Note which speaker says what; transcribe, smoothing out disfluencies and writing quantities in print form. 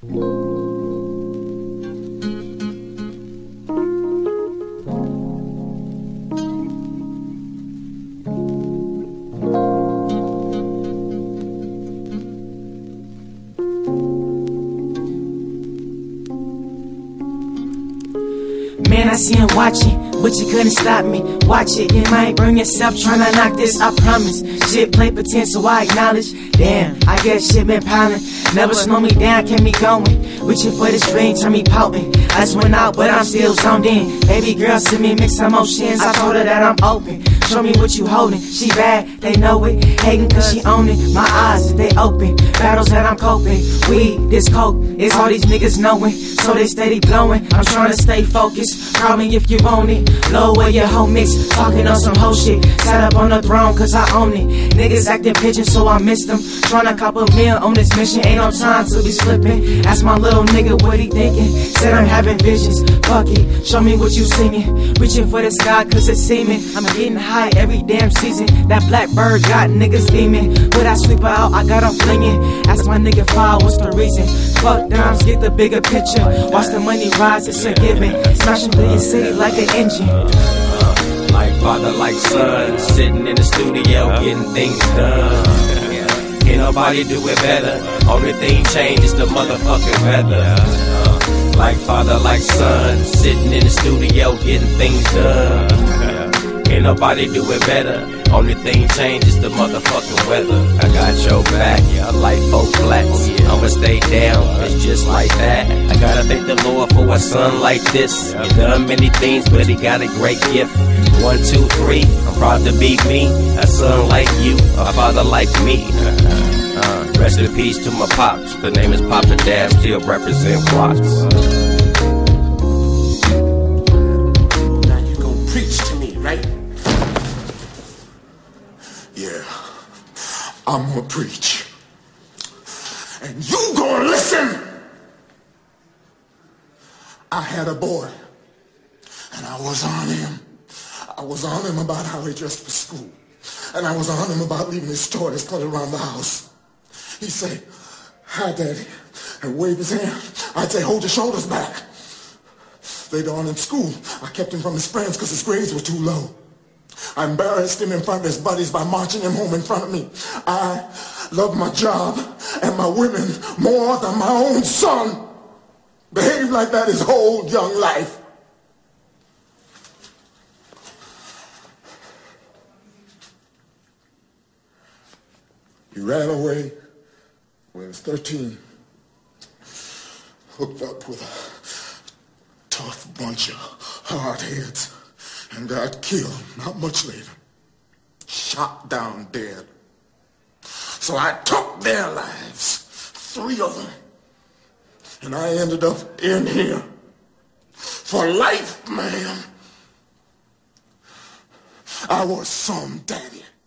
Speaker 1: Man, I see him watching, but you couldn't stop me. Watch it, you might burn yourself tryna knock this, I promise. Shit play pretend, so I acknowledge. Damn, I guess shit been piling. Never slow me down, kept me going. Reaching for this ring, turn me pouting. I just went out, but I'm still zoned in. Baby girl, see me mix emotions. I told her that I'm open. Show me what you holding. She bad, they know it. Hating cause she own it. My eyes, they open. Battles that I'm coping. Weed, this coke, it's all these niggas knowing. So they steady blowing. I'm trying to stay focused. Call me if you want it. Blow away your whole mix. Talking on some whole shit. Sat up on the throne cause I own it. Niggas acting pigeon so I missed them. Trying to cop a meal on this mission. Ain't no time to be slipping. Ask my little nigga what he thinking. Said I'm having visions. Fuck it. Show me what you singing. Reaching for the sky cause it's seeming. I'm getting high every damn season. That black bird got niggas beaming. But I sweep her out, I got them flinging. Ask my nigga File, what's the reason? Fuck dimes, get the bigger picture. Watch the money rise, it's a given. Smashing through your city like an engine.
Speaker 2: Like father, like son, sitting in the studio, getting things done. Can't nobody do it better. Only thing changed is the motherfucking weather. Like father, like son, sitting in the studio, getting things done. Can't nobody do it better. Only thing changed is the motherfucking weather. I got your back, like 4 flats. I'ma stay down, it's just like that. I gotta thank the Lord for a son like this. He done many things, but he got a great gift. 1, 2, 3, I'm proud to be me. A son like you, a father like me. Rest in peace to my pops. The name is Papa Dab, still represent Watts.
Speaker 3: Now you gon' preach to me, right? Yeah, I'm gonna preach. And you gonna listen. I had a boy, and I was on him. I was on him about how he dressed for school. And I was on him about leaving his toys cluttered around the house. He'd say, "Hi, Daddy," and wave his hand. I'd say, "Hold your shoulders back." Later on in school, I kept him from his friends because his grades were too low. I embarrassed him in front of his buddies by marching him home in front of me. I love my job and my women more than my own son. Behaved like that his whole young life. He ran away when he was 13. Hooked up with a tough bunch of hardheads. And got killed not much later. Shot down dead. So I took their lives, 3 of them. And I ended up in here. For life, man. I was some daddy.